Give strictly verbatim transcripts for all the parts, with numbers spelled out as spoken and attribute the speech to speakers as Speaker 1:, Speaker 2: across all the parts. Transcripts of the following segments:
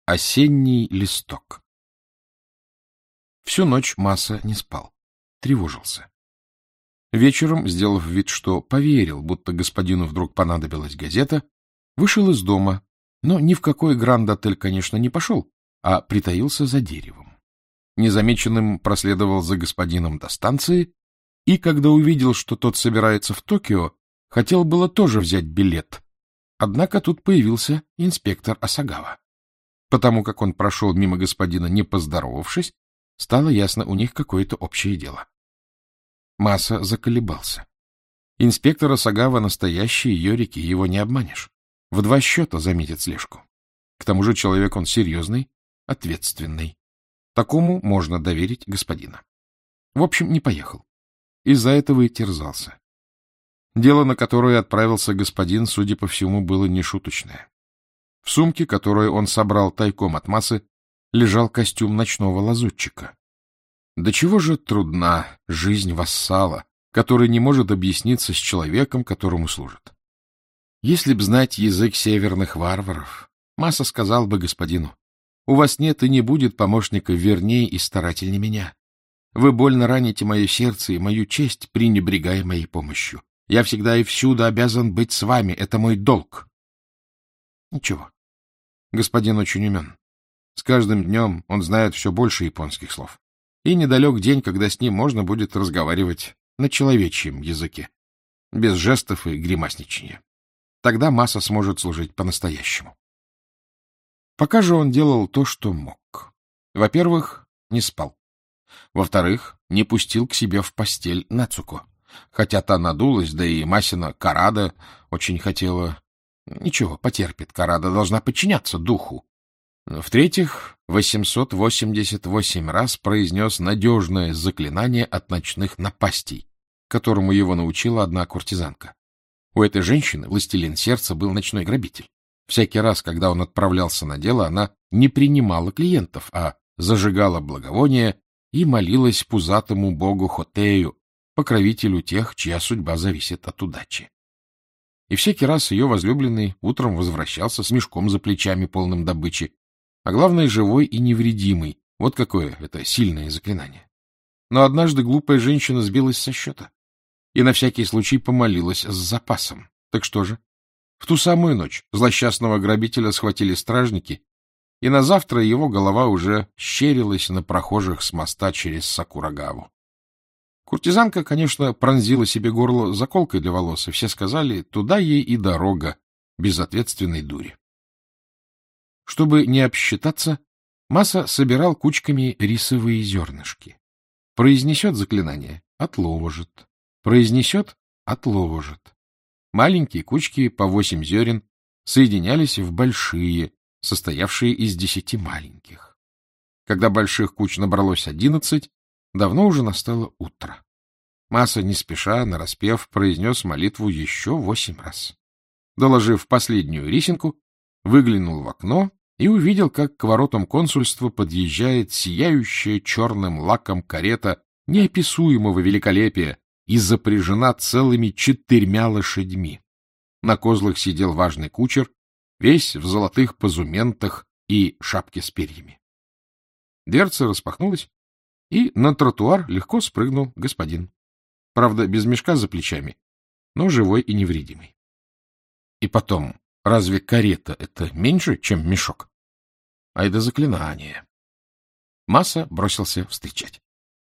Speaker 1: Осенний листок. Всю ночь Маса не спал, тревожился. Вечером, сделав вид, что поверил, будто господину вдруг понадобилась газета, вышел из дома, но ни в какой гранд-отель, конечно, не пошел, а притаился за деревом. Незамеченным проследовал за господином до станции, и, когда увидел, что тот собирается в Токио, хотел было тоже взять билет. Однако тут появился инспектор Асагава. Потому как он прошел мимо господина, не поздоровавшись, стало ясно, у них какое-то общее дело. Маса заколебался. Инспектор Асагава настоящий Йорики, его не обманешь. В два счета заметит слежку. К тому же человек он серьезный, ответственный. Такому можно доверить господина. В общем, не поехал. Из-за этого и терзался. Дело, на которое отправился господин, судя по всему, было нешуточное. В сумке, которую он собрал тайком от Масы, лежал костюм ночного лазутчика. До чего же трудна жизнь вассала, который не может объясниться с человеком, которому служит. Если б знать язык северных варваров, Маса сказал бы господину: «У вас нет и не будет помощника вернее и старательнее меня. Вы больно раните мое сердце и мою честь, пренебрегая моей помощью. Я всегда и всюду обязан быть с вами, это мой долг». Ничего. Господин очень умен. С каждым днем он знает все больше японских слов. И недалек день, когда с ним можно будет разговаривать на человечьем языке, без жестов и гримасничания. Тогда Маса сможет служить по-настоящему. Пока же он делал то, что мог. Во-первых, не спал. Во-вторых, не пустил к себе в постель Нацуко. Хотя та надулась, да и Масина Карада очень хотела... Ничего, потерпит, Карада должна подчиняться духу. В-третьих, восемьсот восемьдесят восемь раз произнес надежное заклинание от ночных напастей, которому его научила одна куртизанка. У этой женщины, властелин сердца, был ночной грабитель. Всякий раз, когда он отправлялся на дело, она не принимала клиентов, а зажигала благовония и молилась пузатому богу Хотею, покровителю тех, чья судьба зависит от удачи. И всякий раз ее возлюбленный утром возвращался с мешком за плечами, полным добычи, а главное, живой и невредимый. Вот какое это сильное заклинание. Но однажды глупая женщина сбилась со счета и на всякий случай помолилась с запасом. Так что же? В ту самую ночь злосчастного грабителя схватили стражники, и на завтра его голова уже щерилась на прохожих с моста через Сакурагаву. Куртизанка, конечно, пронзила себе горло заколкой для волос, и все сказали, туда ей и дорога, безответственной дури. Чтобы не обсчитаться, Маса собирал кучками рисовые зернышки. Произнесет заклинание — отложит. Произнесет — отложит. Маленькие кучки по восемь зерен соединялись в большие, состоявшие из десяти маленьких. Когда больших куч набралось одиннадцать, давно уже настало утро. Маса, не спеша, нараспев, произнес молитву еще восемь раз. Доложив последнюю рисинку, выглянул в окно и увидел, как к воротам консульства подъезжает сияющая черным лаком карета неописуемого великолепия и запряжена целыми четырьмя лошадьми. На козлах сидел важный кучер, весь в золотых позументах и шапке с перьями. Дверца распахнулась, и на тротуар легко спрыгнул господин. Правда, без мешка за плечами, но живой и невредимый. И потом, разве карета — это меньше, чем мешок? Ай да заклинание. Маса бросился встречать.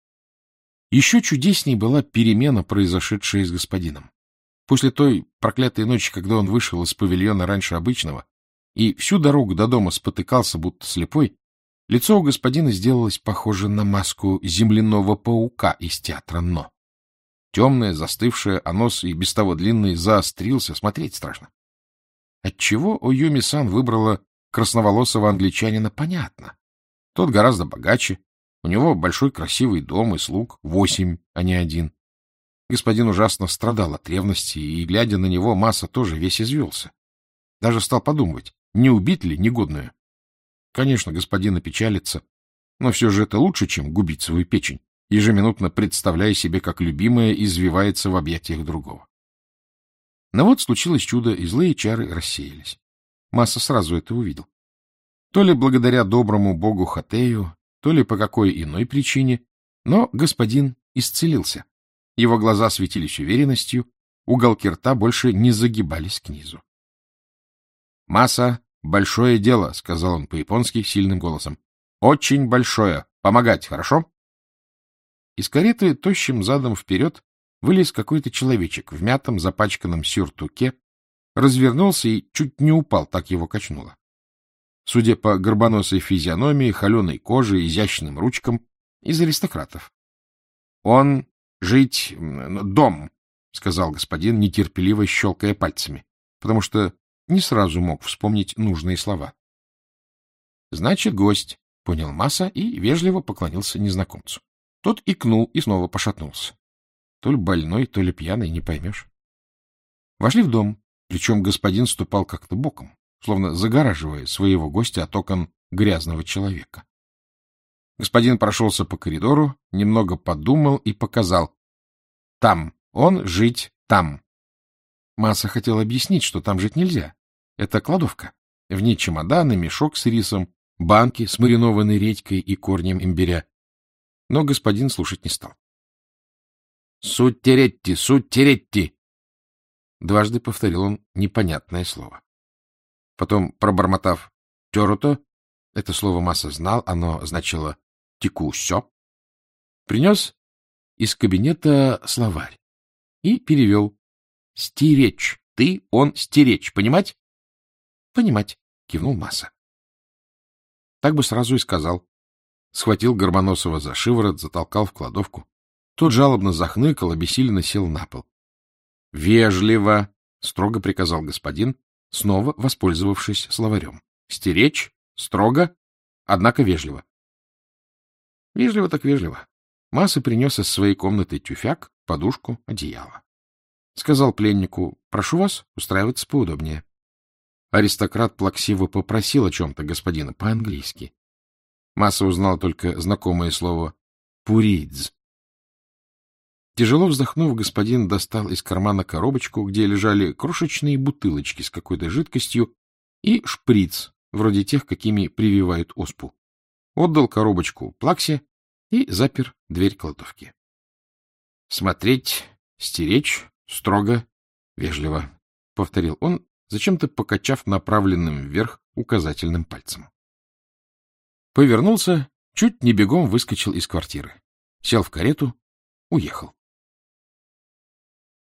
Speaker 1: Еще чудесней была перемена, произошедшая с господином. После той проклятой ночи, когда он вышел из павильона раньше обычного и всю дорогу до дома спотыкался, будто слепой, лицо у господина сделалось похоже на маску земляного паука из театра «Но». Темное, застывшее, а нос и без того длинный заострился, смотреть страшно. Отчего Оюми-сан выбрала красноволосого англичанина, понятно. Тот гораздо богаче, у него большой красивый дом и слуг, восемь, а не один. Господин ужасно страдал от ревности, и, глядя на него, Маса тоже весь извелся. Даже стал подумывать, не убить ли негодную. Конечно, господин опечалится, но все же это лучше, чем губить свою печень, ежеминутно представляя себе, как любимая извивается в объятиях другого. Но вот случилось чудо, и злые чары рассеялись. Маса сразу это увидел. То ли благодаря доброму богу Хатею, то ли по какой иной причине, но господин исцелился. Его глаза светились уверенностью, уголки рта больше не загибались к низу. — Маса, большое дело, — сказал он по-японски сильным голосом. — Очень большое. Помогать, хорошо? Из кареты тощим задом вперед вылез какой-то человечек в мятом запачканном сюртуке, развернулся и чуть не упал, так его качнуло. Судя по горбоносой физиономии, холеной коже, изящным ручкам, из аристократов. — Он жить... дом, — сказал господин, нетерпеливо щелкая пальцами, потому что не сразу мог вспомнить нужные слова. — Значит, гость, — понял Маса и вежливо поклонился незнакомцу. Тот икнул и снова пошатнулся. То ли больной, то ли пьяный, не поймешь. Вошли в дом, причем господин ступал как-то боком, словно загораживая своего гостя от окон грязного человека. Господин прошелся по коридору, немного подумал и показал. Там, он жить там. Маса хотел объяснить, что там жить нельзя. Это кладовка. В ней чемоданы, мешок с рисом, банки с маринованной редькой и корнем имбиря. Но господин слушать не стал. «Суттеретти, суттеретти!» Дважды повторил он непонятное слово. Потом, пробормотав «тёруто», это слово Маса знал, оно значило «текусё», принес из кабинета словарь и перевел «стеречь, ты, он, стеречь, понимать?» «Понимать», — кивнул Маса. Так бы сразу и сказал. Схватил Горбоносова за шиворот, затолкал в кладовку. Тот жалобно захныкал, обессиленно сел на пол. — Вежливо, — строго приказал господин, снова воспользовавшись словарем. — Стеречь, строго, однако вежливо. Вежливо так вежливо. Маса принес из своей комнаты тюфяк, подушку, одеяло. Сказал пленнику: — Прошу вас устраиваться поудобнее. Аристократ плаксиво попросил о чем-то господина по-английски. Маса узнал только знакомое слово «пуридз». Тяжело вздохнув, господин достал из кармана коробочку, где лежали крошечные бутылочки с какой-то жидкостью, и шприц, вроде тех, какими прививают оспу. Отдал коробочку Плаксе и запер дверь кладовки. — Смотреть, стеречь, строго, вежливо, — повторил он, зачем-то покачав направленным вверх указательным пальцем. Повернулся, чуть не бегом выскочил из квартиры. Сел в карету, уехал.